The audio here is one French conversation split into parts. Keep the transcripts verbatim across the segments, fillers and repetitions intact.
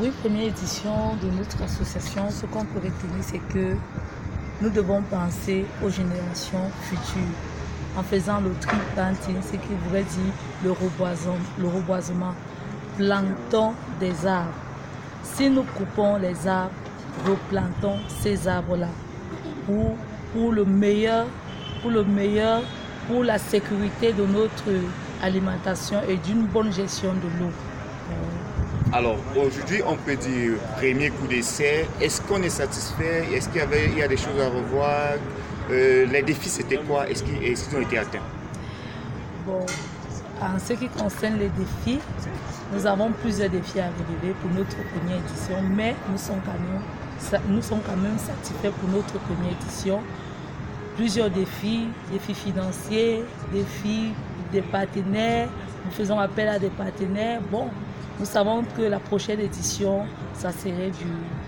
Pour une première édition de notre association, ce qu'on peut retenir, c'est que nous devons penser aux générations futures en faisant le tree planting, ce qui voudrait dire le reboisement, le reboisement. Plantons des arbres. Si nous coupons les arbres, replantons ces arbres-là pour, pour le meilleur, pour le meilleur, pour la sécurité de notre alimentation et d'une bonne gestion de l'eau. Alors, aujourd'hui, on peut dire premier coup d'essai. Est-ce qu'on est satisfait? Est-ce qu'il y avait il y a des choses à revoir? euh, Les défis, c'était quoi? Est-ce qu'ils, est-ce qu'ils ont été atteints? Bon, en ce qui concerne les défis, nous avons plusieurs défis à relever pour notre première édition, mais nous sommes quand même, nous sommes quand même satisfaits pour notre première édition. Plusieurs défis, défis financiers, défis des partenaires. Nous faisons appel à des partenaires. Bon, nous savons que la prochaine édition, ça serait du,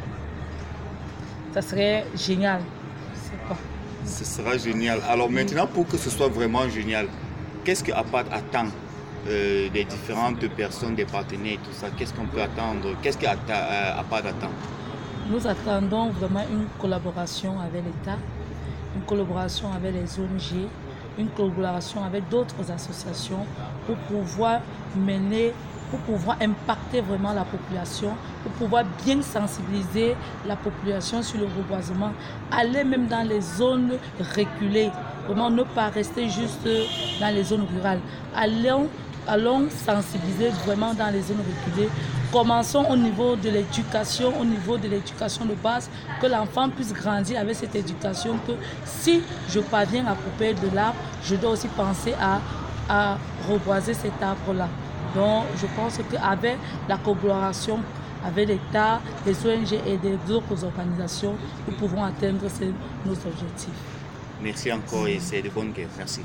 ça serait génial. Je sais pas. Ce sera génial. Alors maintenant, pour que ce soit vraiment génial, qu'est-ce que A P A D attend euh, des différentes personnes, des partenaires et tout ça? Qu'est-ce qu'on peut attendre? Qu'est-ce que A P A D attend? Nous attendons vraiment une collaboration avec l'État, une collaboration avec les O N G, une collaboration avec d'autres associations pour pouvoir mener, pour pouvoir impacter vraiment la population, pour pouvoir bien sensibiliser la population sur le reboisement, aller même dans les zones reculées, vraiment ne pas rester juste dans les zones rurales. Allons, allons sensibiliser vraiment dans les zones reculées. Commençons au niveau de l'éducation, au niveau de l'éducation de base, que l'enfant puisse grandir avec cette éducation, que si je parviens à couper de l'arbre, je dois aussi penser à, à reboiser cet arbre-là. Donc je pense qu'avec la collaboration avec l'État, les O N G et d'autres organisations, nous pouvons atteindre ces, nos objectifs. Merci encore et c'est de bonnes guerres. Merci.